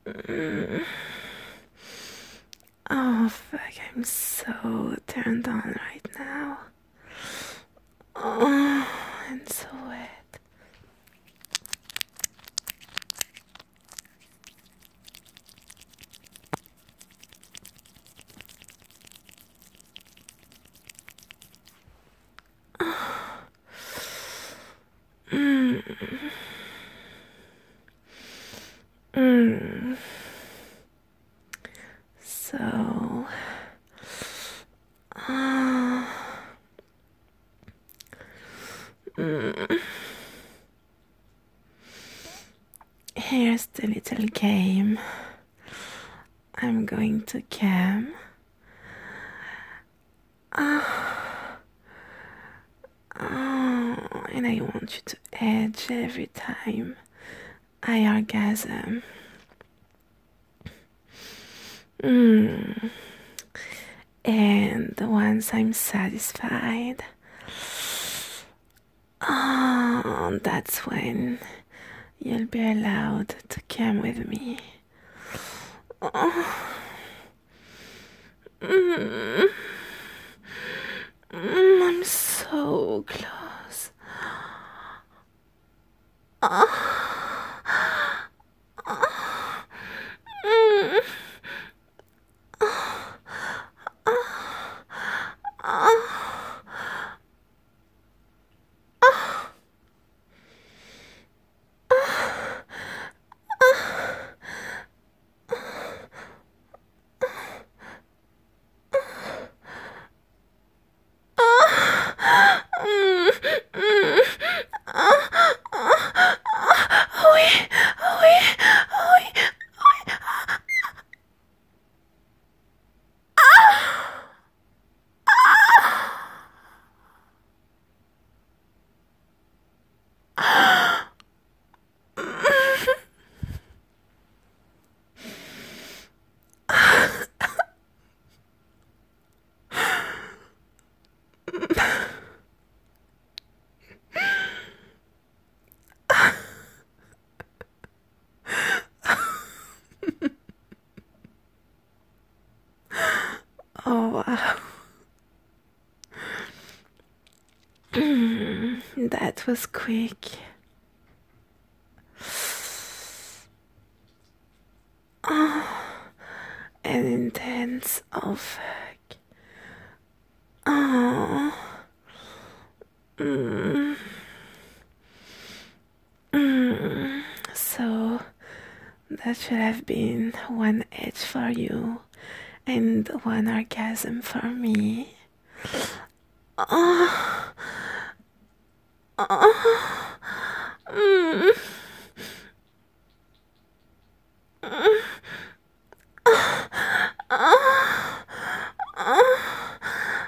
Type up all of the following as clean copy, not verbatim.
Mm. Oh, fuck, I'm so turned on right now. Oh, I'm so wet. Mm. Mm. So, uh, mm. Here's the little game. I'm going to cam. Ah, and I want you to edge every time I orgasm. Mm. And once I'm satisfied, that's when you'll be allowed to come with me. Oh. Mm. I'm so close. Ah. Ah. Mm. Ah. Ah. Ah. Ah. Mm, mm, oui, oui, oui, oui. Oh, wow. That was quick. Oh, and intense. Oh, fuck. Oh. Mm. Mm. So, that should have been one edge for you and one orgasm for me. Oh. Oh. Mm. Mm. Oh. Oh.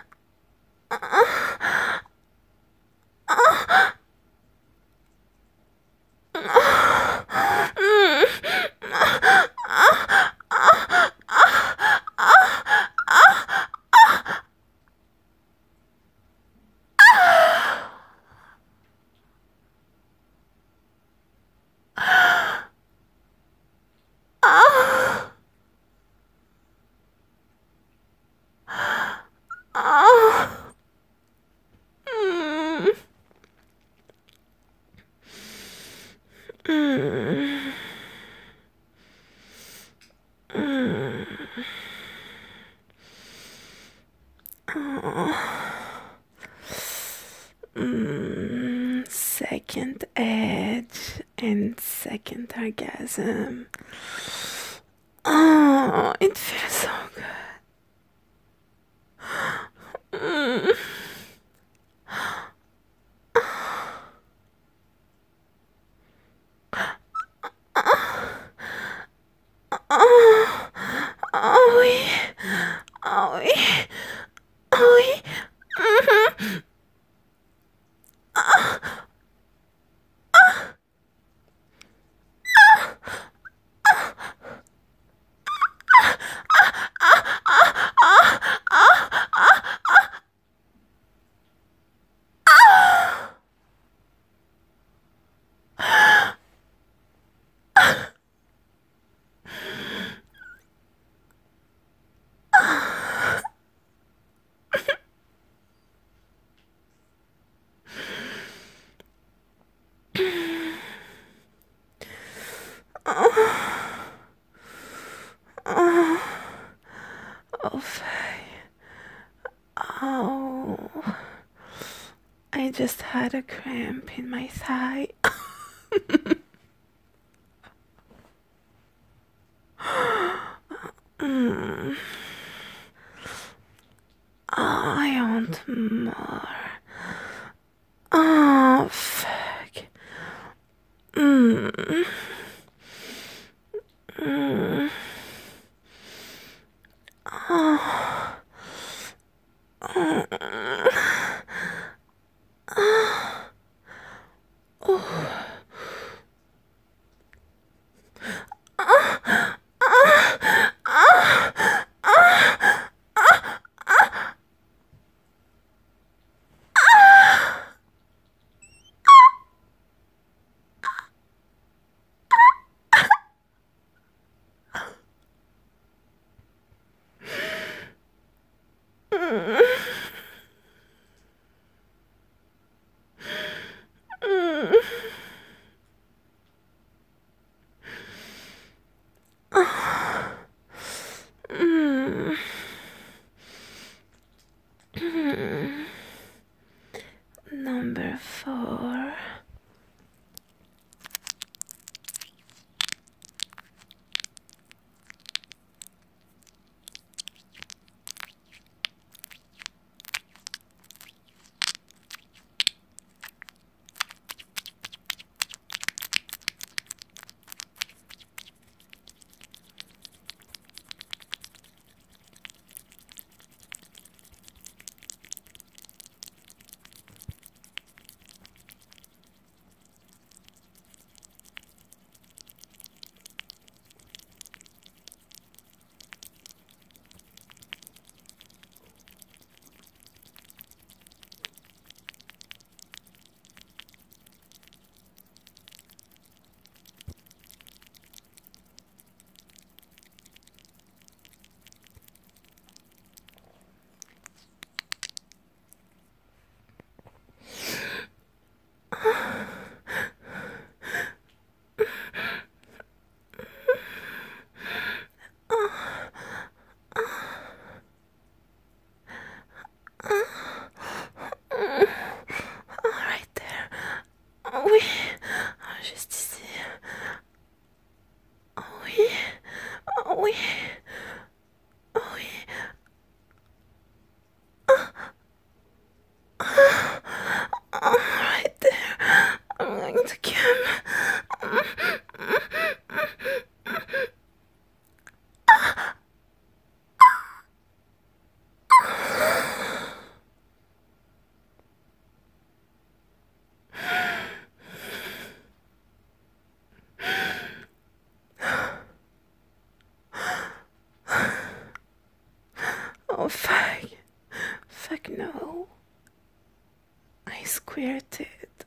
Oh. Oh. Mm. Mm. Mm. Oh. Second edge and second orgasm. Oh, it feels so good. Mm. Oh, oh oui, oh oui, oh oui. Mhm. just had a cramp in my thigh. Mm. I want more. Oh, fuck. Mm. Mm. Oh. Mm. Oh. Mm. Mm. Mm. Mm. Number 4. Right there. Oui. Juste ici. Oui. Oui. Oui. Right there. I'm going to come. Oh, fuck. Fuck no. I squirted.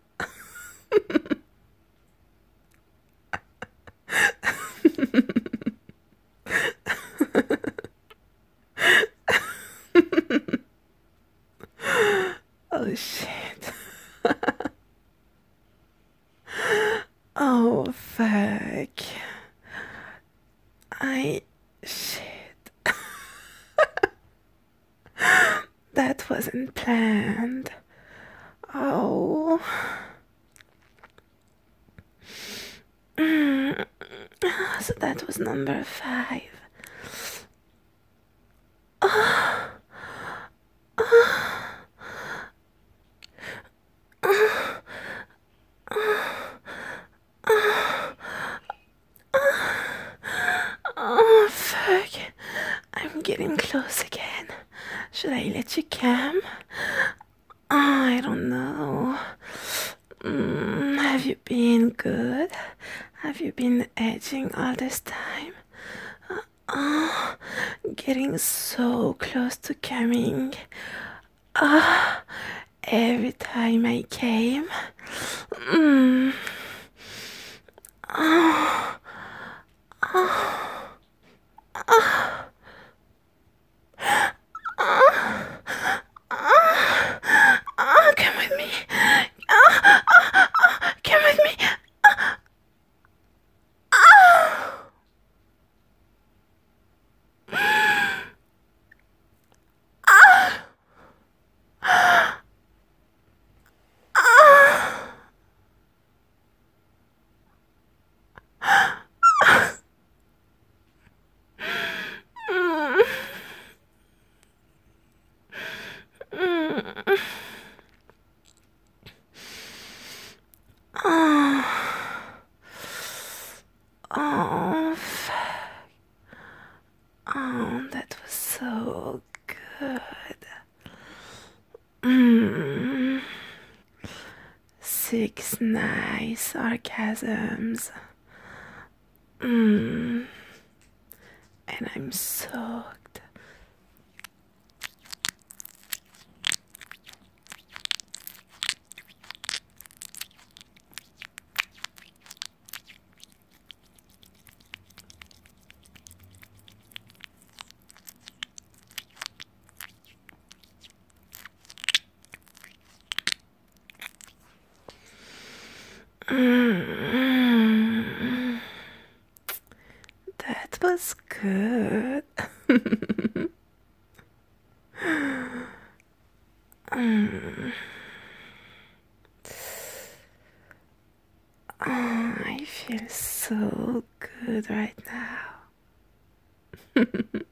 Oh, shit. Oh, fuck. I. Shit. That wasn't planned. Oh. Mm. So that was number 5. Oh, fuck. I'm getting close again. Should I let you come? I don't know. Have you been good? Have you been edging all this time? Oh, getting so close to coming. Ah, every time I came. Mm. Oh, oh, oh, oh, oh, come with me. Oh, oh, oh, come with me. Oh. six nice orgasms. Mm. And I'm soaked. Mm. That was good. Mm. Oh, I feel so good right now.